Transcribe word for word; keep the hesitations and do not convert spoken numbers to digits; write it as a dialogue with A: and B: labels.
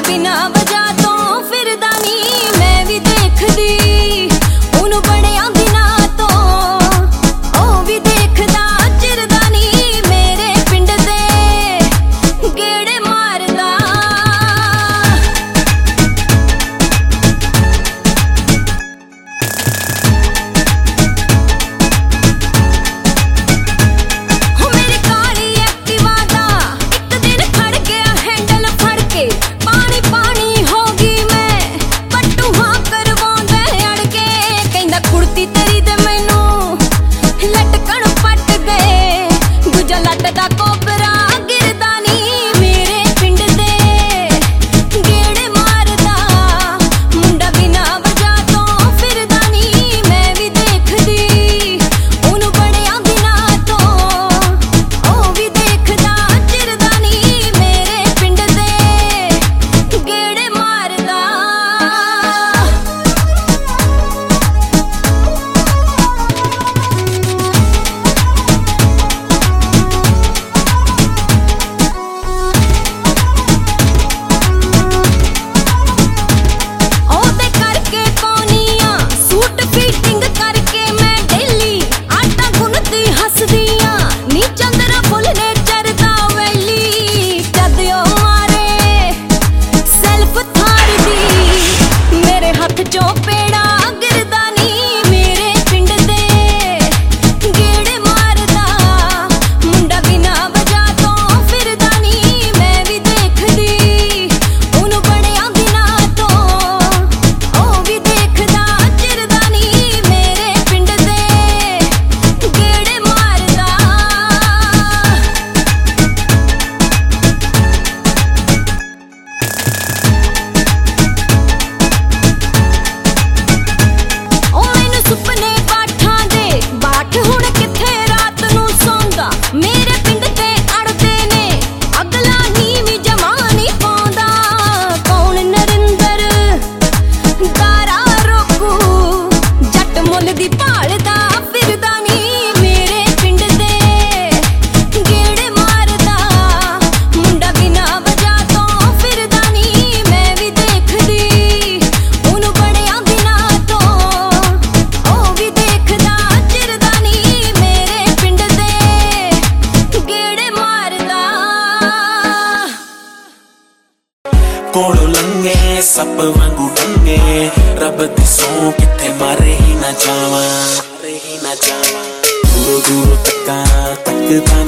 A: बिना वजह तो फिरदा नी मैं भी देखदी ओनू बड़िया दिना तो ओ भी देखदा चिरदा नी मेरे पिंड दे गेड़े मारदा हो मेरी काली एक्टिवा दा एक दिन खड़ गया हैंडल फड़ के पानी पानी होगी मैं पट्टू हाँ करवांदा अड़ के कहंदा कुड़ती तेरी ते मैनू लटकण पट गए दूजा लट दा कोबरा गिरदा नी मेरे पिंड दे गेड़े मारदा मुंडा बिना वजह तो फिरदा नी मैं भी देखदी ओनू बड़िया दिना तो ओ भी देखदा चिरदा नी मेरे पिंड दे गेड़े मारदा ओदे करके कौनियां सूट फिटिंग करके मैं डेली आटा गुनती हसदियां नी चंद्रा फुल ने चरदा वैली कदियो मारे सेल्फ थार दी मेरे हथ चों पेड़ा गिरदा नी मेरे पिंड दे गेड़े मारदा मुंडा बिना वजह तो फिरदा नी मैं भी देखदी ओनू बड़िया दिना तो ओ भी देखदा चिरदा नी मेरे पिंड दे गेड़े मारदा ओ मैनू सुपने बाठां दे बाट हुण किथे रात नूं सौंदा मेरे पिंड ते अड़दे ने अगला नीवी जमा नहीं पाउंदा कौन नरिंदर दारा रोकू जट मुੱਲ ਦੀ ਭਾਲਦਾ ਫਿਰਦਾ ਨੀ ਮੇਰੇ ਪਿੰਡ ਦੇ ਗੇੜੇ ਮਾਰਦਾ ਮੁੰਡਾ ਬਿਨਾ ਵਜ੍ਹਾ ਤੋਂ ਫਿਰਦਾ ਨੀ ਮੈਂ ਵੀ ਦੇਖਦੀ ਉਹਨੂੰ ਬੜਿਆ ਦਿਨਾਂ ਤੋਂ ਉਹ ਵੀ ਦੇਖਦਾ ਚਿਰਦਾ ਨੀ ਮੇਰੇ ਪਿੰਡ ਦੇ ਗੇੜੇ ਮਾਰਦਾ
B: ਕੋਲੋਂ ਲੰਘੇ ਸੱਪ ਵਾਂਗੂ ਡੰਗੇ ਰੱਬ ਦੀ ਸੌਂ ਕਿੱਥੇ ਮਾਰੇ ਹੀ ਨਾ ਜਾਵਾਂ ਮਾਰੇ ਹੀ ਨਾ ਜਾਵਾਂ ਦੂਰੋਂ ਦੂਰੋਂ ਤੱਕਾਂ ਤੱਕਦਾ